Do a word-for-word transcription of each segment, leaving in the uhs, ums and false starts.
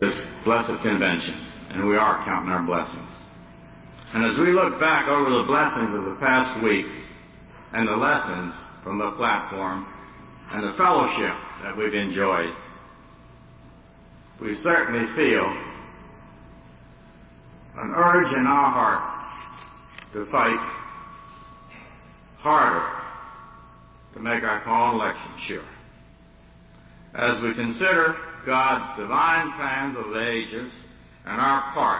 this blessed convention, and we are counting our blessings. And as we look back over the blessings of the past week and the lessons from the platform and the fellowship that we've enjoyed, we certainly feel an urge in our heart to fight harder to make our call and election sure. As we consider God's divine plans of the ages and our part,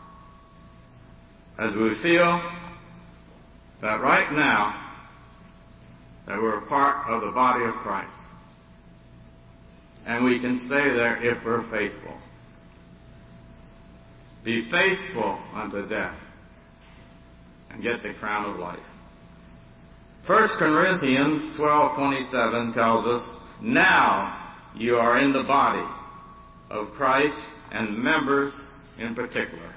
as we feel that right now that we're a part of the body of Christ, and we can stay there if we're faithful. Be faithful unto death and get the crown of life. First Corinthians twelve twenty-seven tells us, now you are in the body of Christ and members in particular.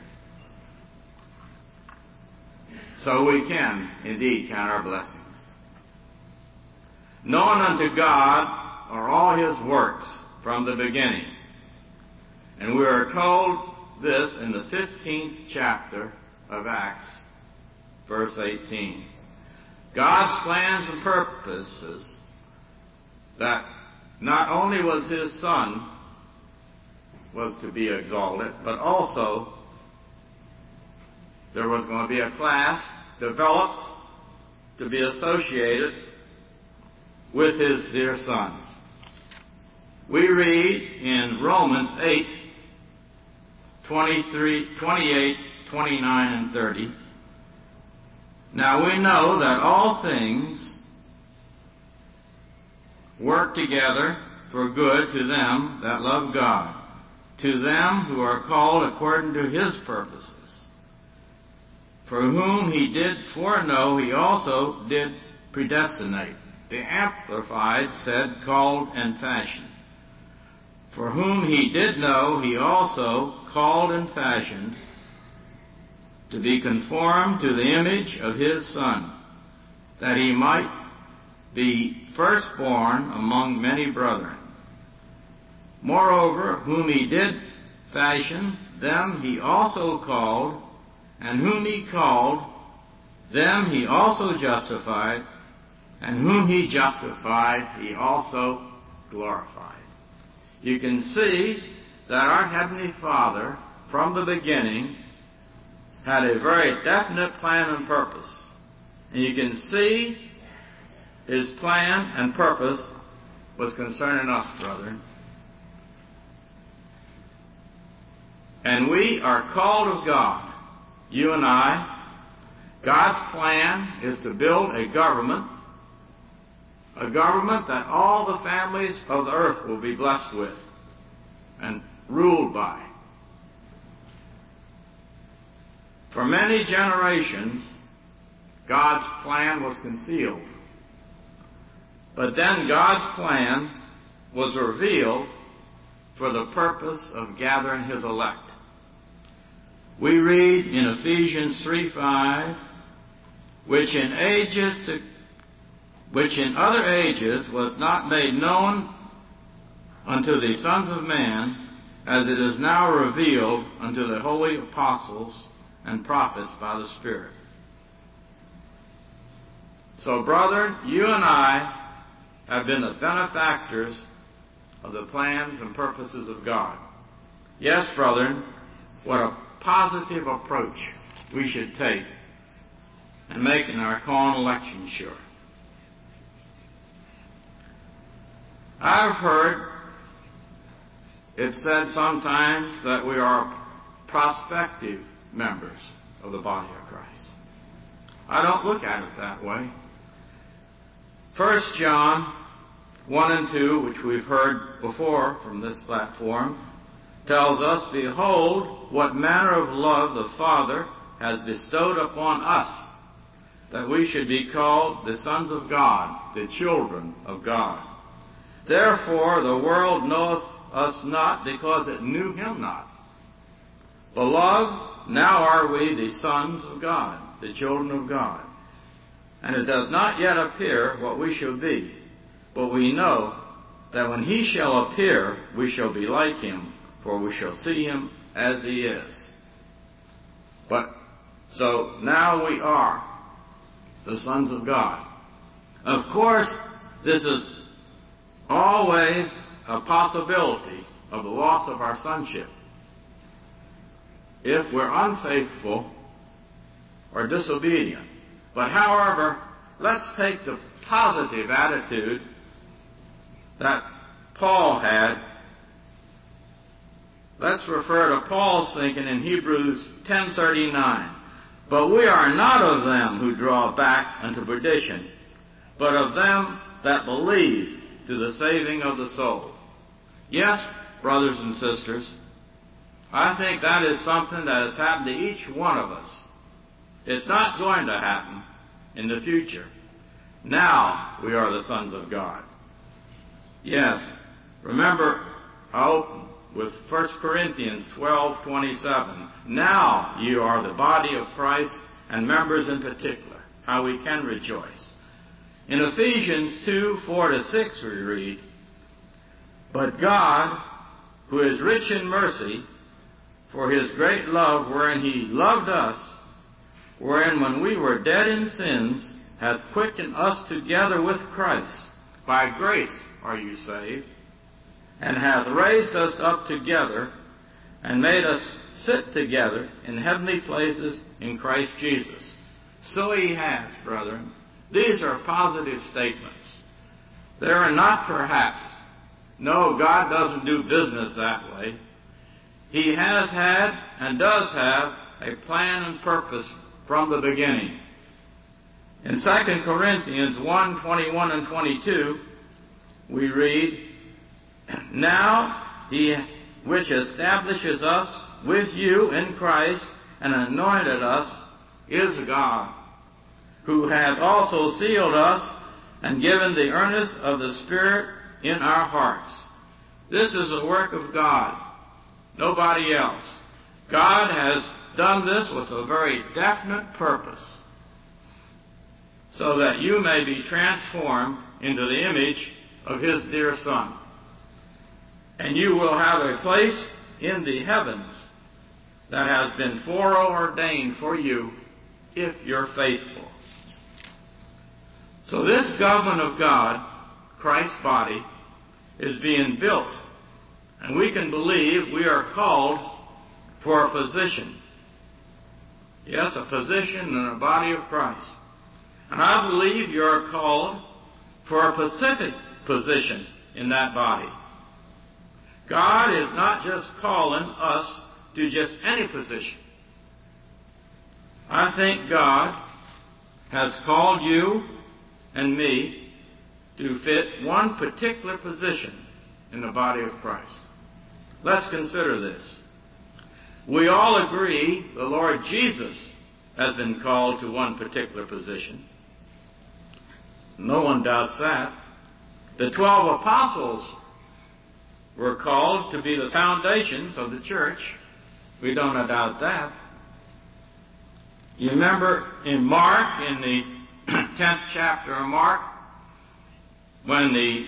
So we can indeed count our blessings. Known unto God are all his works from the beginning. And we are told this in the fifteenth chapter of Acts, verse eighteen. God's plans and purposes, that not only was his Son was to be exalted, but also there was going to be a class developed to be associated with his dear Son. We read in Romans eight, twenty-three, twenty-eight, twenty-nine, and thirty, now we know that all things work together for good to them that love God, to them who are called according to his purposes. For whom he did foreknow, he also did predestinate. The Amplified said, called and fashioned. For whom he did know, he also called and fashioned to be conformed to the image of his Son, that he might be firstborn among many brethren. Moreover, whom he did fashion, them he also called, and whom he called, them he also justified, and whom he justified, he also glorified. You can see that our Heavenly Father, from the beginning, had a very definite plan and purpose. And you can see his plan and purpose was concerning us, brethren. And we are called of God, you and I. God's plan is to build a government, a government that all the families of the earth will be blessed with and ruled by. For many generations, God's plan was concealed. But then God's plan was revealed for the purpose of gathering his elect. We read in Ephesians three five, which in ages to, which in other ages was not made known unto the sons of man, as it is now revealed unto the holy apostles and prophets by the Spirit. So, brethren, you and I have been the benefactors of the plans and purposes of God. Yes, brethren, what a positive approach we should take in making our call and election sure. I've heard it said sometimes that we are prospective members of the body of Christ. I don't look at it that way. First John one and two, which we've heard before from this platform, tells us, behold, what manner of love the Father has bestowed upon us, that we should be called the sons of God, the children of God. Therefore the world knoweth us not, because it knew him not. Beloved, now are we the sons of God, the children of God. And it does not yet appear what we shall be, but we know that when he shall appear, we shall be like him, for we shall see him as he is. But, so now we are the sons of God. Of course, this is always a possibility of the loss of our sonship if we're unfaithful or disobedient. But however, let's take the positive attitude that Paul had. Let's refer to Paul's thinking in Hebrews ten thirty-nine. But we are not of them who draw back unto perdition, but of them that believe to the saving of the soul. Yes, brothers and sisters, I think that is something that has happened to each one of us. It's not going to happen in the future. Now we are the sons of God. Yes, remember, I open with First Corinthians twelve twenty-seven. Now you are the body of Christ, and members in particular. How we can rejoice. In Ephesians two four to six we read, But God, who is rich in mercy, for his great love wherein he loved us, wherein when we were dead in sins, hath quickened us together with Christ. By grace are you saved, and hath raised us up together, and made us sit together in heavenly places in Christ Jesus. So he has, brethren. These are positive statements. They are not perhaps. No, God doesn't do business that way. He has had and does have a plan and purpose from the beginning. In Second Corinthians one twenty-one and twenty-two, we read, Now he which establishes us with you in Christ and anointed us is God, who hath also sealed us and given the earnest of the Spirit in our hearts. This is the work of God, nobody else. God has done this with a very definite purpose, so that you may be transformed into the image of his dear Son. And you will have a place in the heavens that has been foreordained for you if you're faithful. So this government of God, Christ's body, is being built. And we can believe we are called for a position. Yes, a position in the body of Christ. And I believe you are called for a specific position in that body. God is not just calling us to just any position. I think God has called you and me to fit one particular position in the body of Christ. Let's consider this. We all agree the Lord Jesus has been called to one particular position. No one doubts that. The twelve apostles were called to be the foundations of the church. We don't doubt that. You remember in Mark, in the tenth chapter of Mark, when the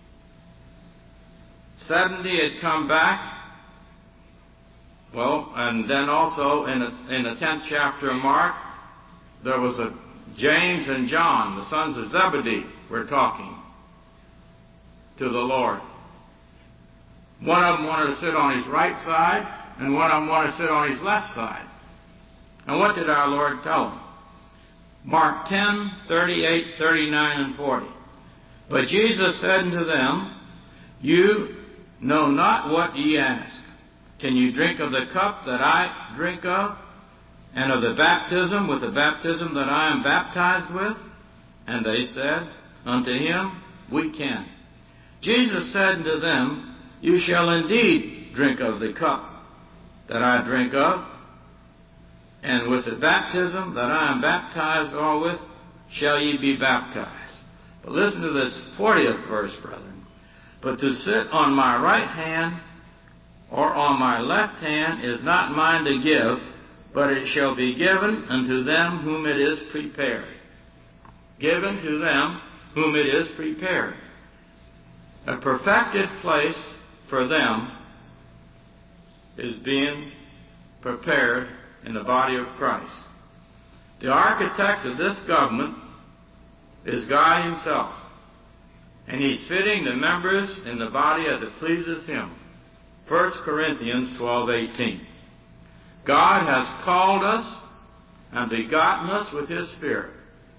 seventy had come back, well, and then also in the, in the tenth chapter of Mark, there was a James and John, the sons of Zebedee, were talking to the Lord. One of them wanted to sit on his right side, and one of them wanted to sit on his left side. And what did our Lord tell them? Mark ten, thirty-eight, thirty-nine, and forty. But Jesus said unto them, You know not what ye ask. Can you drink of the cup that I drink of, and of the baptism with the baptism that I am baptized with? And they said unto him, We can. Jesus said unto them, You shall indeed drink of the cup that I drink of, and with the baptism that I am baptized all with shall ye be baptized. But listen to this fortieth verse, brethren. But to sit on my right hand or on my left hand is not mine to give, but it shall be given unto them whom it is prepared. Given to them whom it is prepared. A perfected place for them is being prepared in the body of Christ. The architect of this government is God Himself, and He's fitting the members in the body as it pleases Him. First Corinthians twelve eighteen. God has called us and begotten us with His Spirit.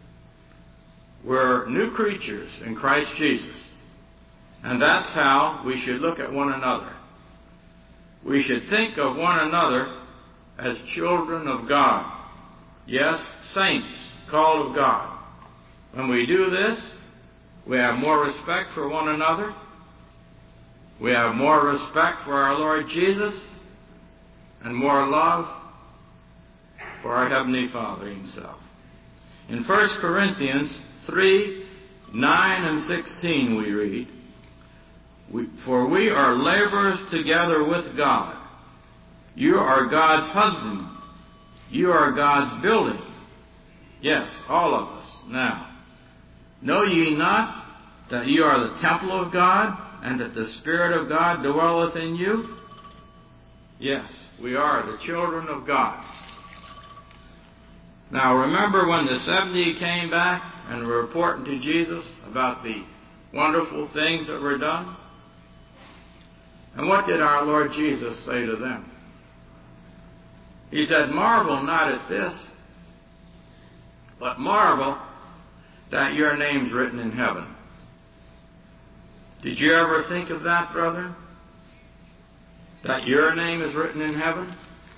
We're new creatures in Christ Jesus, and that's how we should look at one another. We should think of one another as children of God. Yes, saints called of God. When we do this, we have more respect for one another. We have more respect for our Lord Jesus and more love for our Heavenly Father Himself. In First Corinthians three, nine and sixteen we read, we, For we are laborers together with God. You are God's husbandmen. You are God's building. Yes, all of us. Now, know ye not that ye are the temple of God, and that the Spirit of God dwelleth in you? Yes, we are the children of God. Now, remember when the seventy came back and were reporting to Jesus about the wonderful things that were done? And what did our Lord Jesus say to them? He said, Marvel not at this, but marvel that your name's written in heaven. Did you ever think of that, brethren? That your name is written in heaven?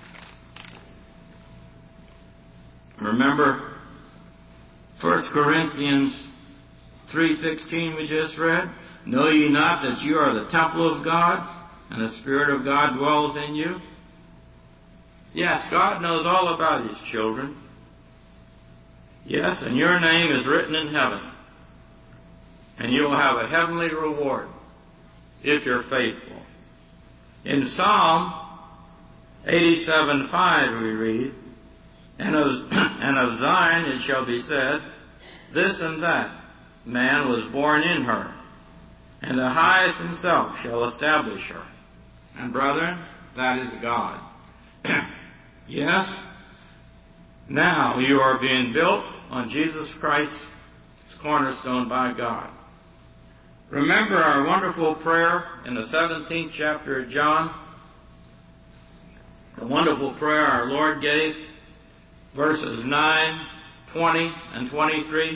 Remember First Corinthians three sixteen we just read? Know ye not that you are the temple of God, and the Spirit of God dwelleth in you? Yes, God knows all about His children. Yes, and your name is written in heaven. And you will have a heavenly reward if you're faithful. In Psalm eighty-seven five we read, And of, and of Zion it shall be said, This and that man was born in her, and the highest Himself shall establish her. And brethren, that is God. Yes, now you are being built on Jesus Christ's cornerstone by God. Remember our wonderful prayer in the seventeenth chapter of John? The wonderful prayer our Lord gave, verses nine, twenty, and twenty-three.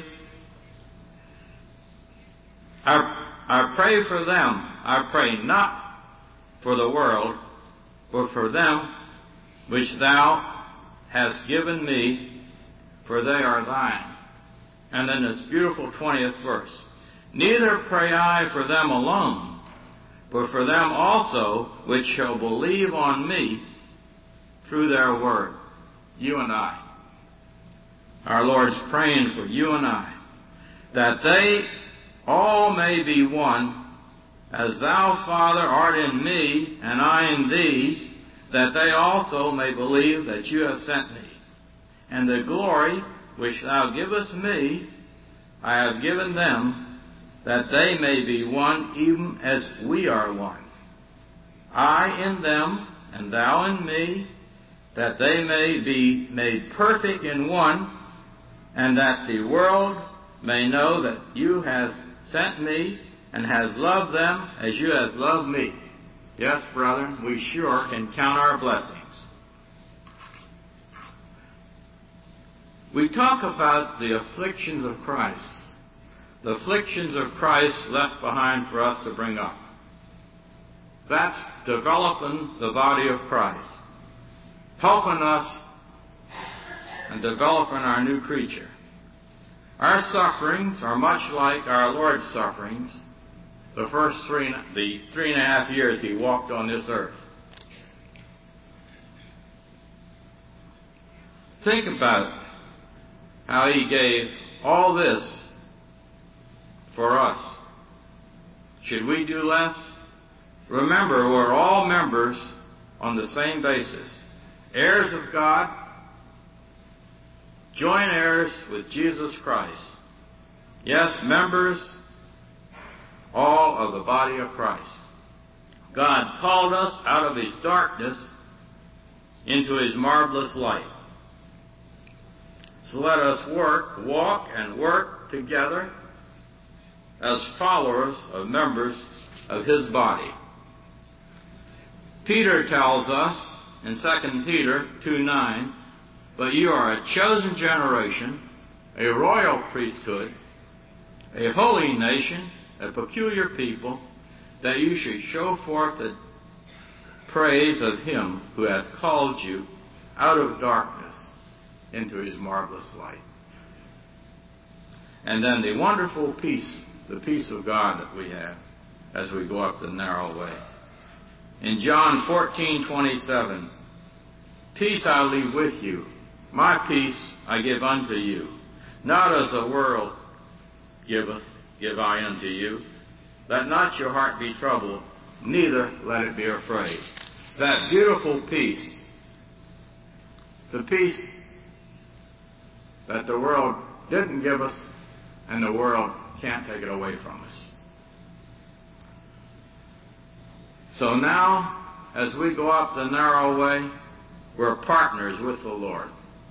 I, I pray for them. I pray not for the world, but for them which Thou hast given me, for they are Thine. And then this beautiful twentieth verse. Neither pray I for them alone, but for them also which shall believe on me through their word. You and I. Our Lord's praying for you and I, that they all may be one, as Thou, Father, art in me, and I in Thee, that they also may believe that You have sent me. And the glory which Thou givest me, I have given them, that they may be one even as we are one. I in them, and Thou in me, that they may be made perfect in one, and that the world may know that You have sent me, and has loved them as You have loved me. Yes, brethren, we sure can count our blessings. We talk about the afflictions of Christ. The afflictions of Christ left behind for us to bring up. That's developing the body of Christ. Helping us and developing our new creature. Our sufferings are much like our Lord's sufferings the first three, the three and a half years He walked on this earth. Think about how He gave all this for us. Should we do less? Remember, we're all members on the same basis. Heirs of God, joint heirs with Jesus Christ. Yes, members all of the body of Christ. God called us out of His darkness into His marvelous light. So let us work, walk, and work together as followers of members of His body. Peter tells us in Second Peter two nine, "But you are a chosen generation, a royal priesthood, a holy nation, a peculiar people, that you should show forth the praise of Him who hath called you out of darkness into His marvelous light." And then the wonderful peace, the peace of God that we have as we go up the narrow way. In John fourteen twenty-seven, "Peace I leave with you, my peace I give unto you. Not as the world giveth, give I unto you. Let not your heart be troubled, neither let it be afraid." That beautiful peace, the peace that the world didn't give us and the world can't take it away from us. So now, as we go up the narrow way, we're partners with the Lord.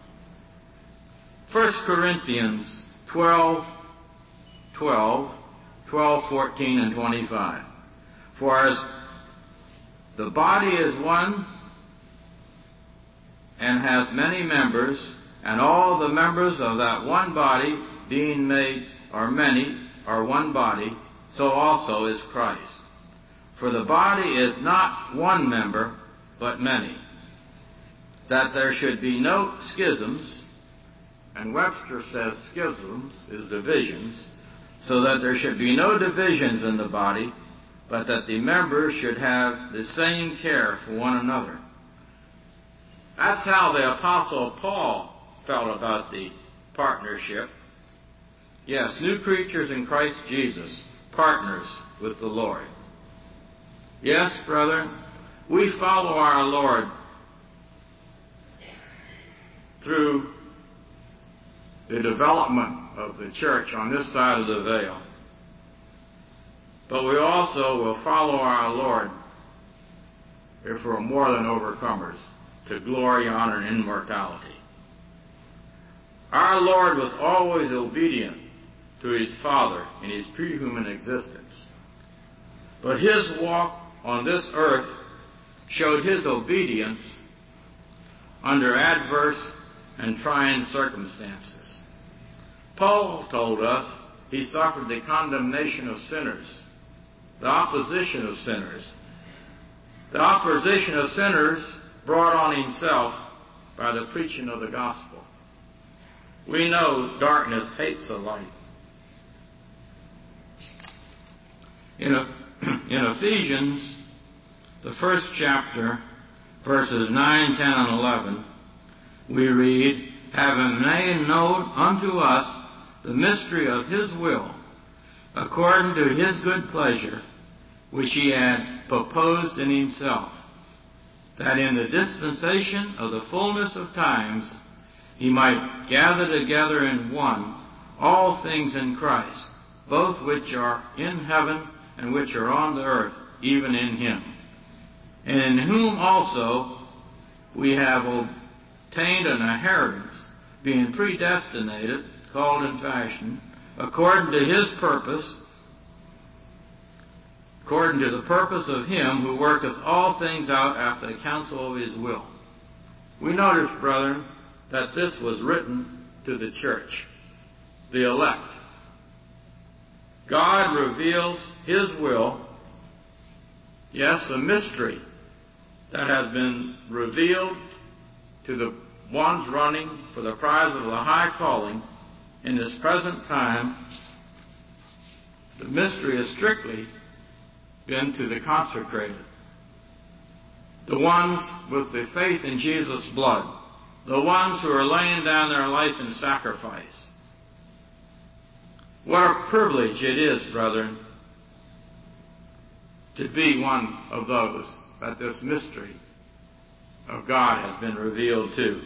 First Corinthians twelve, twelve, twelve, fourteen, and twenty-five. "For as the body is one and hath many members, and all the members of that one body, being made are many, are one body, so also is Christ. For the body is not one member, but many. That there should be no schisms," and Webster says schisms is divisions, "so that there should be no divisions in the body, but that the members should have the same care for one another." That's how the Apostle Paul felt about the partnership. Yes, new creatures in Christ Jesus, partners with the Lord. Yes, brethren, we follow our Lord through the development of the church on this side of the veil. But we also will follow our Lord if we're more than overcomers to glory, honor, and immortality. Our Lord was always obedient to His Father in His pre-human existence. But His walk on this earth showed His obedience under adverse and trying circumstances. Paul told us He suffered the condemnation of sinners, the opposition of sinners. The opposition of sinners brought on Himself by the preaching of the gospel. We know darkness hates the light. In, in Ephesians, the first chapter, verses nine, ten, and eleven, we read, "Having made known unto us the mystery of His will, according to His good pleasure, which He had proposed in Himself, that in the dispensation of the fullness of times He might gather together in one all things in Christ, both which are in heaven and which are on the earth, even in Him. And in whom also we have obtained an inheritance, being predestinated, called in fashion, according to His purpose, according to the purpose of Him who worketh all things out after the counsel of His will." We notice, brethren, that this was written to the church, the elect. God reveals His will, yes, a mystery that has been revealed to the ones running for the prize of the high calling in this present time. The mystery has strictly been to the consecrated, the ones with the faith in Jesus' blood, the ones who are laying down their life in sacrifice. What a privilege it is, brethren, to be one of those that this mystery of God has been revealed to.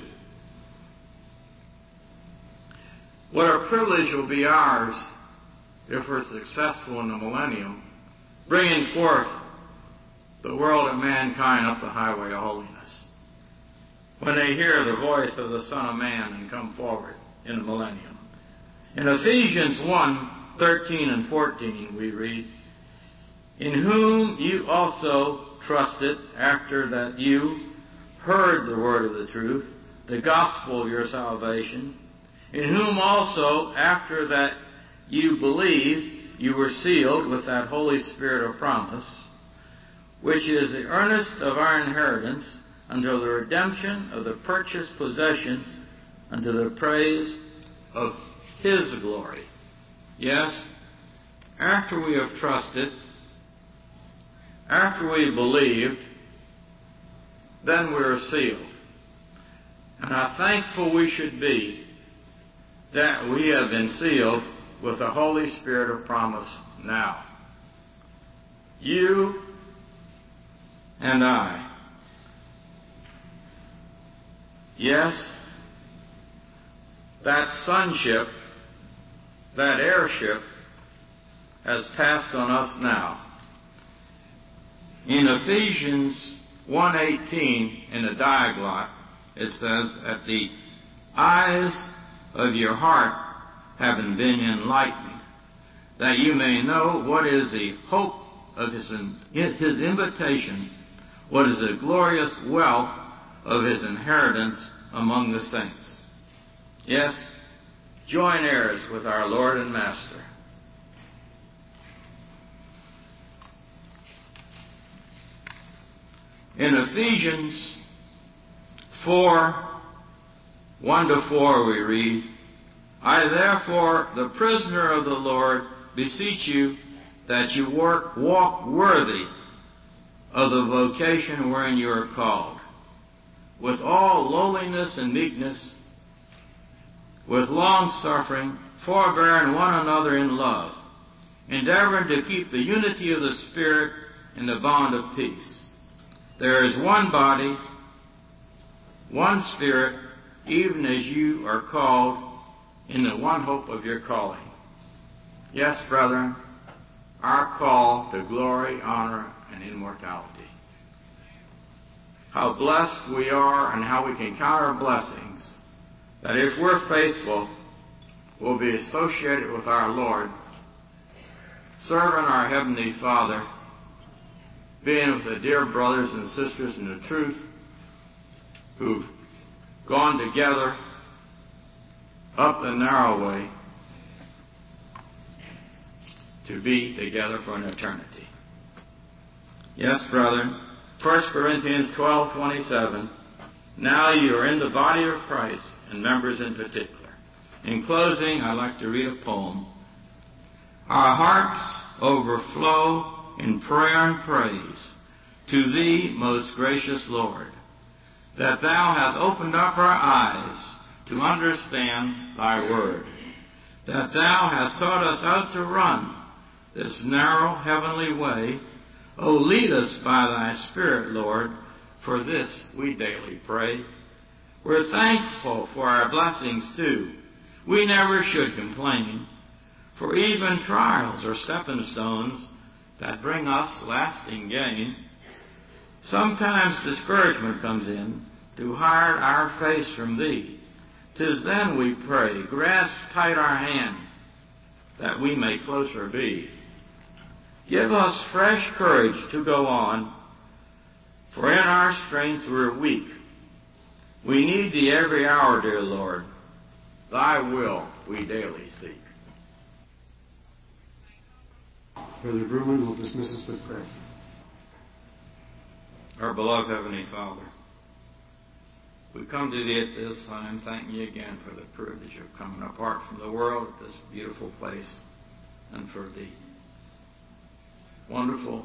What a privilege will be ours if we're successful in the millennium, bringing forth the world and mankind up the highway of holiness, when they hear the voice of the Son of Man and come forward in the millennium. In Ephesians one, thirteen and fourteen we read, "In whom you also trusted after that you heard the word of the truth, the gospel of your salvation, in whom also after that you believed, you were sealed with that Holy Spirit of promise, which is the earnest of our inheritance until the redemption of the purchased possession unto the praise of His glory." Yes, after we have trusted, after we believed, then we are sealed. And how thankful we should be that we have been sealed with the Holy Spirit of promise now. You and I. Yes, that sonship, that heirship, has passed on us now. In Ephesians one eighteen, in the Diaglott, it says, "That the eyes of your heart having been enlightened, that you may know what is the hope of his, his invitation, what is the glorious wealth of his inheritance among the saints." Yes, joint heirs with our Lord and Master. In Ephesians four, one to four we read, "I therefore, the prisoner of the Lord, beseech you that you work, walk worthy of the vocation wherein you are called, with all lowliness and meekness, with long-suffering, forbearing one another in love, endeavoring to keep the unity of the Spirit in the bond of peace. There is one body, one Spirit, even as you are called in the one hope of your calling." Yes, brethren, our call to glory, honor, and immortality. How blessed we are and how we can count our blessings, that if we're faithful, we'll be associated with our Lord, serving our Heavenly Father, being with the dear brothers and sisters in the truth who've gone together up the narrow way to be together for an eternity. Yes, brethren, First Corinthians twelve twenty-seven, "Now you are in the body of Christ, and members in particular." In closing, I'd like to read a poem. "Our hearts overflow in prayer and praise to Thee, most gracious Lord, that Thou hast opened up our eyes to understand Thy word, that Thou hast taught us how to run this narrow heavenly way. O lead us by Thy Spirit, Lord, for this we daily pray. We're thankful for our blessings too. We never should complain, for even trials are stepping stones that bring us lasting gain. Sometimes discouragement comes in to hide our face from Thee. 'Tis then we pray, grasp tight our hand, that we may closer be. Give us fresh courage to go on, for in our strength we're weak. We need Thee every hour, dear Lord. Thy will we daily seek." Brother Brewman will dismiss us with prayer. Our beloved Heavenly Father, we come to Thee at this time, thanking You again for the privilege of coming apart from the world at this beautiful place, and for the wonderful,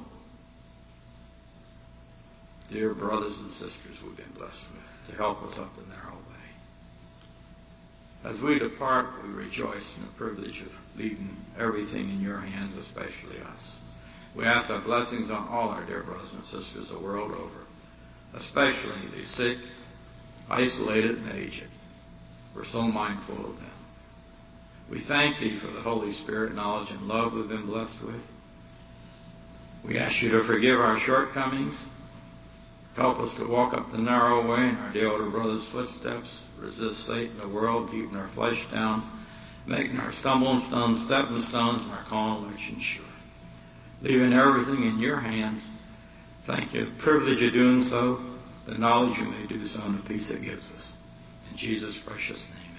dear brothers and sisters we've been blessed with to help us up the narrow way. As we depart, we rejoice in the privilege of leaving everything in Your hands, especially us. We ask Thy blessings on all our dear brothers and sisters the world over, especially the sick, isolated, and aged. We're so mindful of them. We thank Thee for the Holy Spirit, knowledge, and love we've been blessed with. We ask you to forgive our shortcomings. Help us to walk up the narrow way in our dear older brother's footsteps. Resist Satan, the world, keeping our flesh down, making our stumbling stones stepping stones and our calling election sure. Leaving everything in your hands. Thank you for the privilege of doing so, the knowledge you may do so, and the peace it gives us. In Jesus' precious name.